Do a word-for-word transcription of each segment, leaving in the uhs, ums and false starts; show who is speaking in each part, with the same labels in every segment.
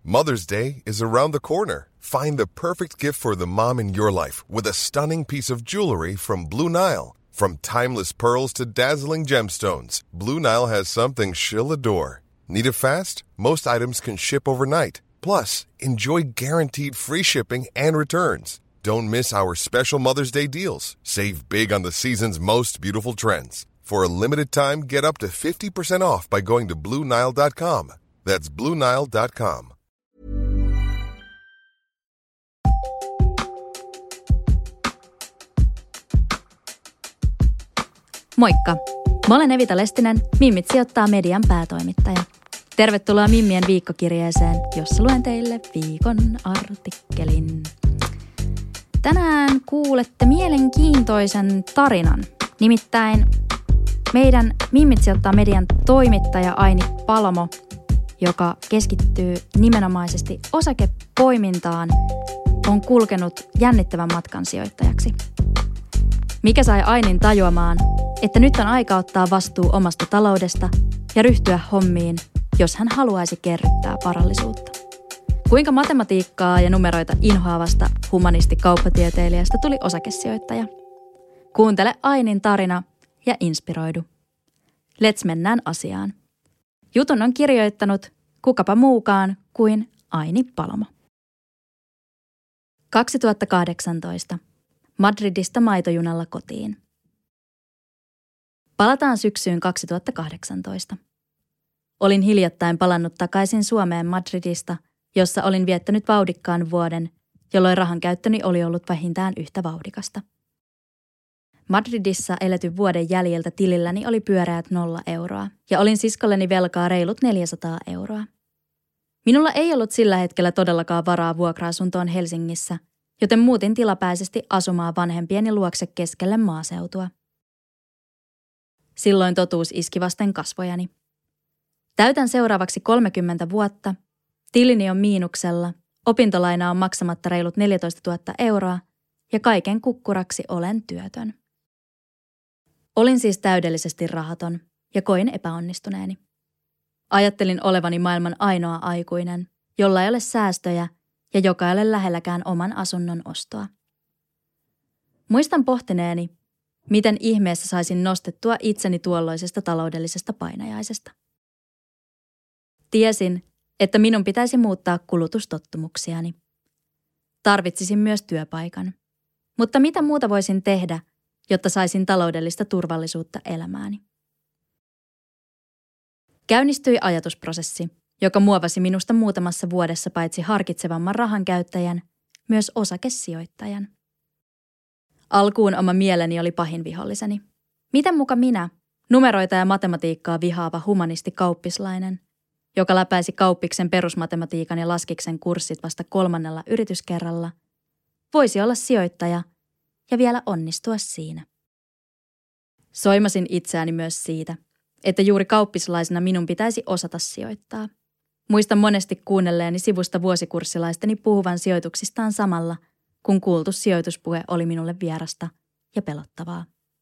Speaker 1: Mother's Day is around the corner. Find the perfect gift for the mom in your life with a stunning piece of jewelry from Blue Nile. From timeless pearls to dazzling gemstones, Blue Nile has something she'll adore. Need it fast? Most items can ship overnight. Plus, enjoy guaranteed free shipping and returns. Don't miss our special Mother's Day deals. Save big on the season's most beautiful trends. For a limited time, get up to fifty percent off by going to Blue Nile dot com. That's Blue Nile dot com.
Speaker 2: Moikka! Mä olen Evita Lestinen, Mimmit sijoittaa median päätoimittaja. Tervetuloa Mimmien viikkokirjeeseen, jossa luen teille viikon artikkelin. Tänään kuulette mielenkiintoisen tarinan. Nimittäin meidän Mimmit sijoittaa median toimittaja Aini Palomo, joka keskittyy nimenomaisesti osakepoimintaan, on kulkenut jännittävän matkan sijoittajaksi. Mikä sai Ainin tajuamaan, että nyt on aika ottaa vastuu omasta taloudesta ja ryhtyä hommiin, jos hän haluaisi kerryttää varallisuutta? Kuinka matematiikkaa ja numeroita inhoavasta humanisti-kauppatieteilijästä tuli osakesijoittaja? Kuuntele Ainin tarina ja inspiroidu. Let's mennään asiaan. Jutun on kirjoittanut kukapa muukaan kuin Aini Palomo. kaksituhattakahdeksantoista. Madridista maitojunalla kotiin. Palataan syksyyn kaksituhattakahdeksantoista. Olin hiljattain palannut takaisin Suomeen Madridista, jossa olin viettänyt vauhdikkaan vuoden, jolloin rahankäyttöni oli ollut vähintään yhtä vauhdikasta. Madridissa eletyn vuoden jäljiltä tililläni oli pyöreät nolla euroa, ja olin siskolleni velkaa reilut neljäsataa euroa. Minulla ei ollut sillä hetkellä todellakaan varaa vuokra-asuntoon Helsingissä, joten muutin tilapäisesti asumaan vanhempieni luokse keskelle maaseutua. Silloin totuus iski vasten kasvojani. Täytän seuraavaksi kolmekymmentä vuotta, tilini on miinuksella, opintolaina on maksamatta reilut neljätoistatuhatta euroa ja kaiken kukkuraksi olen työtön. Olin siis täydellisesti rahaton ja koin epäonnistuneeni. Ajattelin olevani maailman ainoa aikuinen, jolla ei ole säästöjä ja joka ei ole lähelläkään oman asunnon ostoa. Muistan pohtineeni, miten ihmeessä saisin nostettua itseni tuolloisesta taloudellisesta painajaisesta. Tiesin, että minun pitäisi muuttaa kulutustottumuksiani. Tarvitsisin myös työpaikan. Mutta mitä muuta voisin tehdä, jotta saisin taloudellista turvallisuutta elämääni? Käynnistyi ajatusprosessi, joka muovasi minusta muutamassa vuodessa paitsi harkitsevamman rahankäyttäjän, myös osakesijoittajan. Alkuun oma mieleni oli pahin viholliseni. Miten muka minä, numeroita ja matematiikkaa vihaava humanisti-kauppislainen, joka läpäisi kauppiksen perusmatematiikan ja laskiksen kurssit vasta kolmannella yrityskerralla, voisi olla sijoittaja ja vielä onnistua siinä. Soimasin itseäni myös siitä, että juuri kauppislaisena minun pitäisi osata sijoittaa. Muistan monesti kuunnelleeni sivusta vuosikurssilaisteni puhuvan sijoituksistaan samalla, kun kuultu sijoituspuhe oli minulle vierasta ja pelottavaa.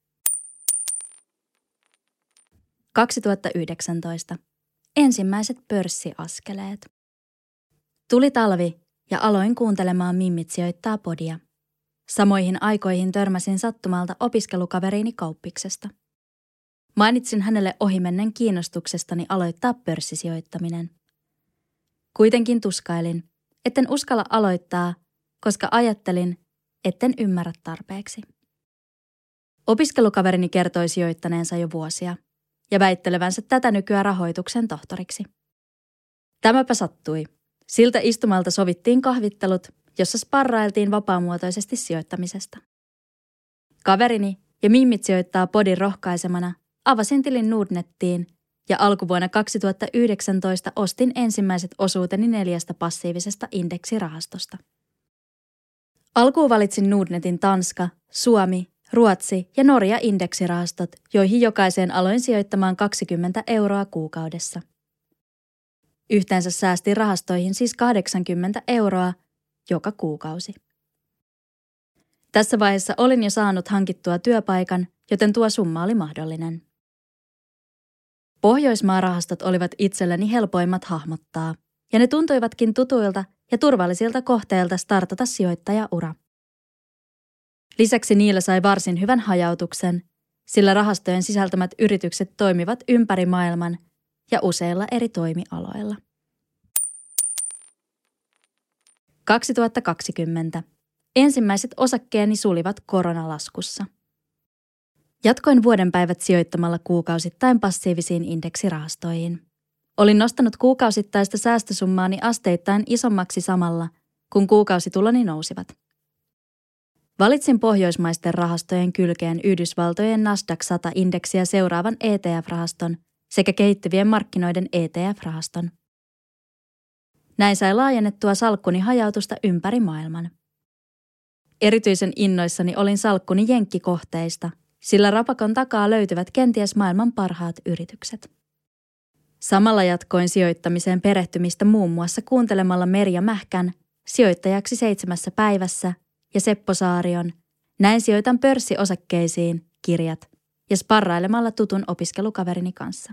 Speaker 2: kaksituhattayhdeksäntoista. Ensimmäiset pörssiaskeleet. Tuli talvi ja aloin kuuntelemaan Mimmit sijoittaa podia. Samoihin aikoihin törmäsin sattumalta opiskelukaveriini kauppiksesta. Mainitsin hänelle ohimennen kiinnostuksestani aloittaa pörssisijoittaminen. Kuitenkin tuskailin, etten uskalla aloittaa, koska ajattelin, etten ymmärrä tarpeeksi. Opiskelukaverini kertoi sijoittaneensa jo vuosia ja väittelevänsä tätä nykyään rahoituksen tohtoriksi. Tämäpä sattui. Siltä istumalta sovittiin kahvittelut, jossa sparrailtiin vapaamuotoisesti sijoittamisesta. Kaverini ja Mimmit sijoittaa podin rohkaisemana avasin tilin Nordnettiin ja alkuvuonna kaksituhattayhdeksäntoista ostin ensimmäiset osuuteni neljästä passiivisesta indeksirahastosta. Alkuun valitsin Nordnetin Tanska, Suomi, Ruotsi ja Norja indeksirahastot, joihin jokaiseen aloin sijoittamaan kaksikymmentä euroa kuukaudessa. Yhteensä säästin rahastoihin siis kahdeksankymmentä euroa joka kuukausi. Tässä vaiheessa olin jo saanut hankittua työpaikan, joten tuo summa oli mahdollinen. Pohjoismaarahastot olivat itselleni helpoimmat hahmottaa, ja ne tuntuivatkin tutuilta ja turvallisilta kohteilta startata sijoittajaura. Lisäksi niillä sai varsin hyvän hajautuksen, sillä rahastojen sisältämät yritykset toimivat ympäri maailman ja useilla eri toimialoilla. kaksituhattakaksikymmentä. Ensimmäiset osakkeeni sulivat koronalaskussa. Jatkoin vuodenpäivät sijoittamalla kuukausittain passiivisiin indeksirahastoihin. Olin nostanut kuukausittaista säästösummaani asteittain isommaksi samalla, kun kuukausituloni nousivat. Valitsin pohjoismaisten rahastojen kylkeen Yhdysvaltojen Nasdaq sata-indeksiä seuraavan E T F-rahaston sekä kehittyvien markkinoiden E T F-rahaston. Näin sai laajennettua salkkuni hajautusta ympäri maailman. Erityisen innoissani olin salkkuni jenkkikohteista, sillä rapakon takaa löytyvät kenties maailman parhaat yritykset. Samalla jatkoin sijoittamiseen perehtymistä muun muassa kuuntelemalla Merja Mähkän Sijoittajaksi seitsemässä päivässä ja Seppo Saarion Näin sijoitan pörssiosakkeisiin kirjat ja sparrailemalla tutun opiskelukaverini kanssa.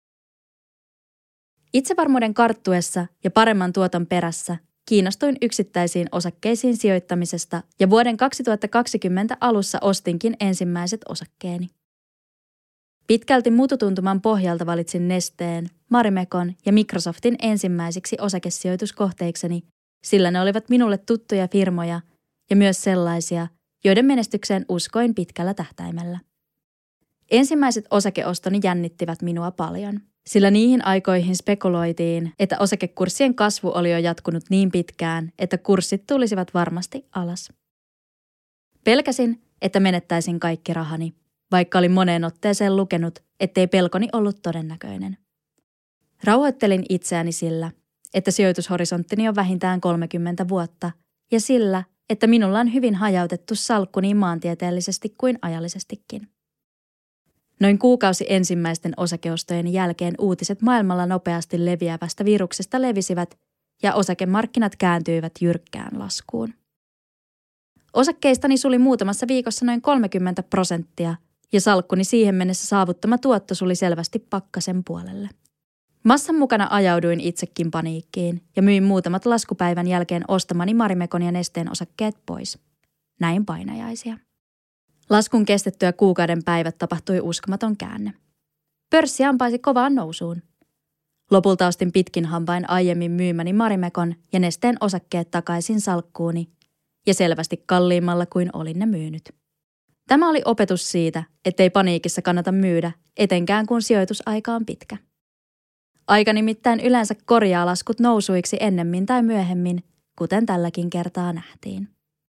Speaker 2: Itsevarmuuden karttuessa ja paremman tuoton perässä kiinnostuin yksittäisiin osakkeisiin sijoittamisesta ja vuoden kaksituhattakaksikymmentä alussa ostinkin ensimmäiset osakkeeni. Pitkälti mututuntuman pohjalta valitsin Nesteen, Marimekon ja Microsoftin ensimmäisiksi osakesijoituskohteikseni, sillä ne olivat minulle tuttuja firmoja ja myös sellaisia, joiden menestykseen uskoin pitkällä tähtäimellä. Ensimmäiset osakeostoni jännittivät minua paljon, sillä niihin aikoihin spekuloitiin, että osakekurssien kasvu oli jo jatkunut niin pitkään, että kurssit tulisivat varmasti alas. Pelkäsin, että menettäisin kaikki rahani, vaikka olin moneen otteeseen lukenut, ettei pelkoni ollut todennäköinen. Rauhoittelin itseäni sillä, että sijoitushorisonttini on vähintään kolmekymmentä vuotta ja sillä, että minulla on hyvin hajautettu salkku niin maantieteellisesti kuin ajallisestikin. Noin kuukausi ensimmäisten osakeostojen jälkeen uutiset maailmalla nopeasti leviävästä viruksesta levisivät ja osakemarkkinat kääntyivät jyrkkään laskuun. Osakkeistani suli muutamassa viikossa noin kolmekymmentä prosenttia ja salkkuni siihen mennessä saavuttama tuotto suli selvästi pakkasen puolelle. Massan mukana ajauduin itsekin paniikkiin ja myin muutamat laskupäivän jälkeen ostamani Marimekon ja Nesteen osakkeet pois. Näin painajaisia. Laskun kestettyä kuukauden päivät tapahtui uskomaton käänne. Pörssi ampaisi kovaan nousuun. Lopulta ostin pitkin hampain aiemmin myymäni Marimekon ja Nesteen osakkeet takaisin salkkuuni ja selvästi kalliimmalla kuin olin ne myynyt. Tämä oli opetus siitä, ettei paniikissa kannata myydä, etenkään kun sijoitusaika on pitkä. Aika nimittäin yleensä korjaa laskut nousuiksi ennemmin tai myöhemmin, kuten tälläkin kertaa nähtiin.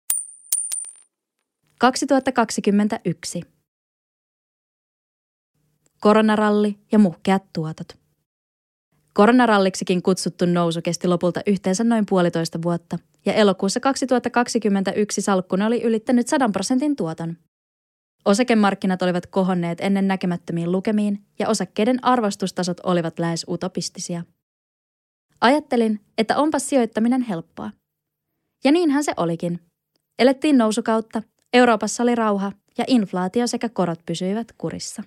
Speaker 2: kaksituhattakaksikymmentäyksi. Koronaralli ja muhkeat tuotot. Koronaralliksikin kutsuttu nousu kesti lopulta yhteensä noin puolitoista vuotta, ja elokuussa kaksituhattakaksikymmentäyksi salkkuni oli ylittänyt sadan prosentin tuoton. Osakemarkkinat olivat kohonneet ennen näkemättömiin lukemiin, ja osakkeiden arvostustasot olivat lähes utopistisia. Ajattelin, että onpas sijoittaminen helppoa. Ja niinhän se olikin. Elettiin nousukautta, Euroopassa oli rauha ja inflaatio sekä korot pysyivät kurissa.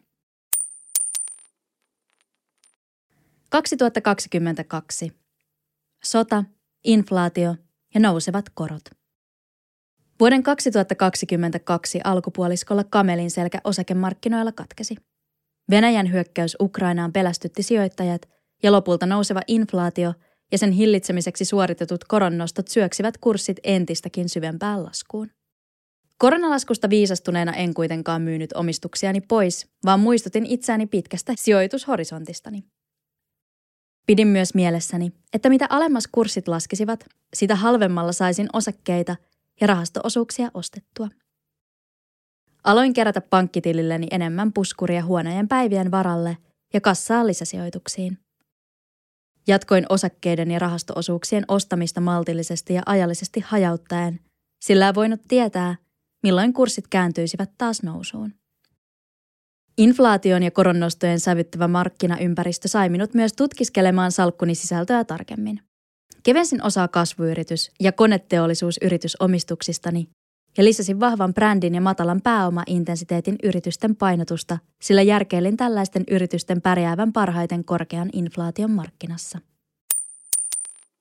Speaker 2: kaksituhattakaksikymmentäkaksi. Sota, inflaatio ja nousevat korot. Vuoden kaksituhattakaksikymmentäkaksi alkupuoliskolla kamelin selkä osakemarkkinoilla katkesi. Venäjän hyökkäys Ukrainaan pelästytti sijoittajat ja lopulta nouseva inflaatio ja sen hillitsemiseksi suoritetut koronnostot syöksivät kurssit entistäkin syvempään laskuun. Koronalaskusta viisastuneena en kuitenkaan myynyt omistuksiani pois, vaan muistutin itseäni pitkästä sijoitushorisontistani. Pidin myös mielessäni, että mitä alemmas kurssit laskisivat, sitä halvemmalla saisin osakkeita ja rahasto-osuuksia ostettua. Aloin kerätä pankkitililleni enemmän puskuria huonojen päivien varalle ja kassaa lisäsijoituksiin. Jatkoin osakkeiden ja rahasto-osuuksien ostamista maltillisesti ja ajallisesti hajauttaen, sillä ei voinut tietää, milloin kurssit kääntyisivät taas nousuun. Inflaation ja koronnostojen sävyttävä markkinaympäristö sai minut myös tutkiskelemaan salkkuni sisältöä tarkemmin. Kevensin osaa kasvuyritys- ja koneteollisuusyritysomistuksistani ja lisäsin vahvan brändin ja matalan pääomaintensiteetin yritysten painotusta, sillä järkeilin tällaisten yritysten pärjäävän parhaiten korkean inflaation markkinassa.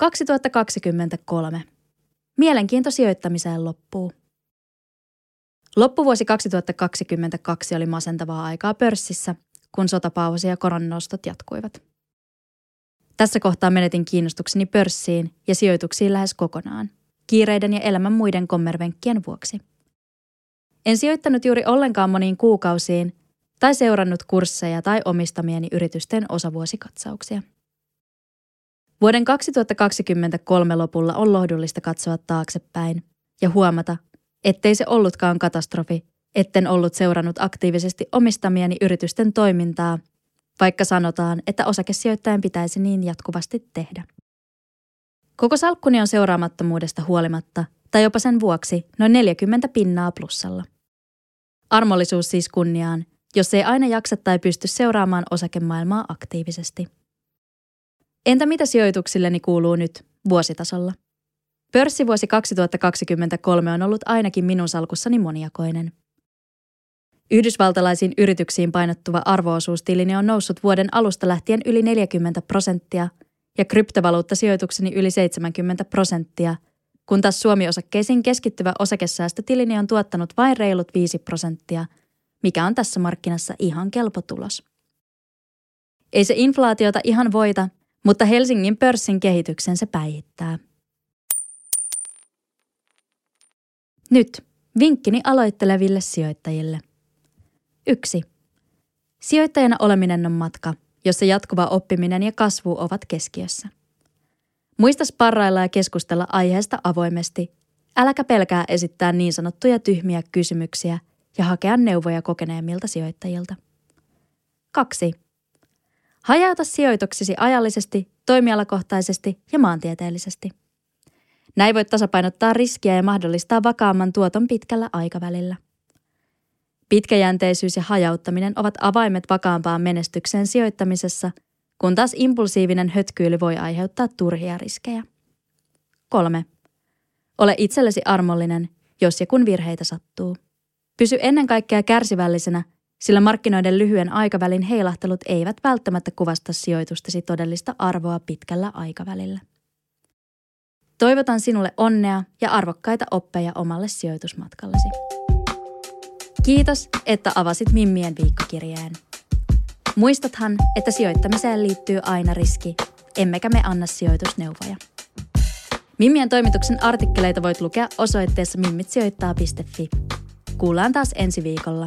Speaker 2: kaksituhattakaksikymmentäkolme. Mielenkiinto sijoittamiseen loppuu. Loppuvuosi kaksituhattakaksikymmentäkaksi oli masentavaa aikaa pörssissä, kun sotapausi ja koronanostot jatkuivat. Tässä kohtaa menetin kiinnostukseni pörssiin ja sijoituksiin lähes kokonaan, kiireiden ja elämän muiden kommervenkkien vuoksi. En sijoittanut juuri ollenkaan moniin kuukausiin tai seurannut kursseja tai omistamieni yritysten osavuosikatsauksia. Vuoden kaksituhattakaksikymmentäkolme lopulla on lohdullista katsoa taaksepäin ja huomata, ettei se ollutkaan katastrofi, etten ollut seurannut aktiivisesti omistamieni yritysten toimintaa, vaikka sanotaan, että osakesijoittajan pitäisi niin jatkuvasti tehdä. Koko salkkuni on seuraamattomuudesta huolimatta, tai jopa sen vuoksi, noin neljäkymmentä pinnaa plussalla. Armollisuus siis kunniaan, jos ei aina jaksa tai pysty seuraamaan osakemaailmaa aktiivisesti. Entä mitä sijoituksilleni kuuluu nyt, vuositasolla? Pörssivuosi kaksituhattakaksikymmentäkolme on ollut ainakin minun salkussani moniakoinen. Yhdysvaltalaisiin yrityksiin painottuva arvo-osuustilini on noussut vuoden alusta lähtien yli neljäkymmentä prosenttia ja kryptovaluuttasijoitukseni yli seitsemänkymmentä prosenttia, kun taas Suomi-osakkeisiin keskittyvä osakesäästötilini on tuottanut vain reilut viisi prosenttia, mikä on tässä markkinassa ihan kelpo tulos. Ei se inflaatiota ihan voita, mutta Helsingin pörssin kehityksen se päihittää. Nyt vinkkini aloitteleville sijoittajille. yksi. Sijoittajana oleminen on matka, jossa jatkuva oppiminen ja kasvu ovat keskiössä. Muista sparrailla ja keskustella aiheesta avoimesti. Äläkä pelkää esittää niin sanottuja tyhmiä kysymyksiä ja hakea neuvoja kokeneemmilta sijoittajilta. kaksi. Hajauta sijoituksisi ajallisesti, toimialakohtaisesti ja maantieteellisesti. Näin voit tasapainottaa riskiä ja mahdollistaa vakaamman tuoton pitkällä aikavälillä. Pitkäjänteisyys ja hajauttaminen ovat avaimet vakaampaan menestykseen sijoittamisessa, kun taas impulsiivinen hötkyily voi aiheuttaa turhia riskejä. kolme. Ole itsellesi armollinen, jos ja kun virheitä sattuu. Pysy ennen kaikkea kärsivällisenä, sillä markkinoiden lyhyen aikavälin heilahtelut eivät välttämättä kuvasta sijoitustasi todellista arvoa pitkällä aikavälillä. Toivotan sinulle onnea ja arvokkaita oppeja omalle sijoitusmatkallesi. Kiitos, että avasit Mimmien viikkokirjeen. Muistathan, että sijoittamiseen liittyy aina riski, emmekä me anna sijoitusneuvoja. Mimmien toimituksen artikkeleita voit lukea osoitteessa mimmitsijoittaa piste fi. Kuullaan taas ensi viikolla.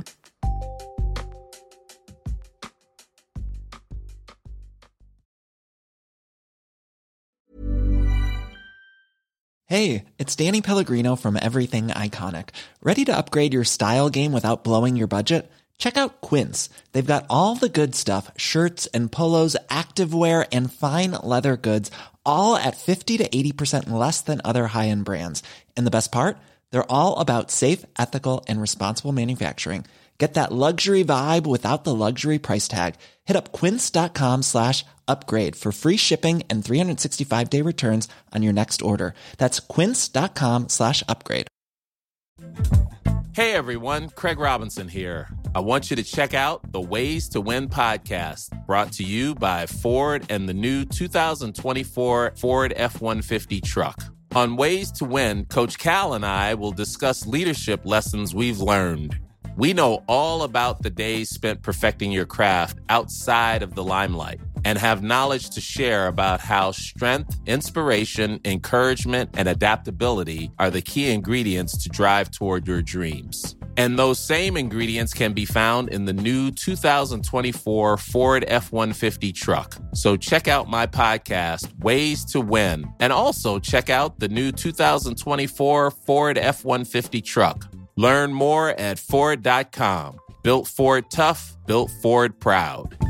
Speaker 3: Hey, it's Danny Pellegrino from Everything Iconic. Ready to upgrade your style game without blowing your budget? Check out Quince. They've got all the good stuff, shirts and polos, activewear, and fine leather goods, all at fifty to eighty percent less than other high-end brands. And the best part? They're all about safe, ethical, and responsible manufacturing. Get that luxury vibe without the luxury price tag. Hit up quince.com slash upgrade for free shipping and three sixty-five day returns on your next order. That's quince.com slash upgrade.
Speaker 4: Hey everyone, Craig Robinson here. I want you to check out the Ways to Win podcast, brought to you by Ford and the new two thousand twenty-four Ford F one fifty truck. On Ways to Win, Coach Cal and I will discuss leadership lessons we've learned. We know all about the days spent perfecting your craft outside of the limelight and have knowledge to share about how strength, inspiration, encouragement, and adaptability are the key ingredients to drive toward your dreams. And those same ingredients can be found in the new two thousand twenty-four Ford F one fifty truck. So check out my podcast, Ways to Win, and also check out the new two thousand twenty-four Ford F one fifty truck. Learn more at Ford dot com. Built Ford tough, built Ford proud.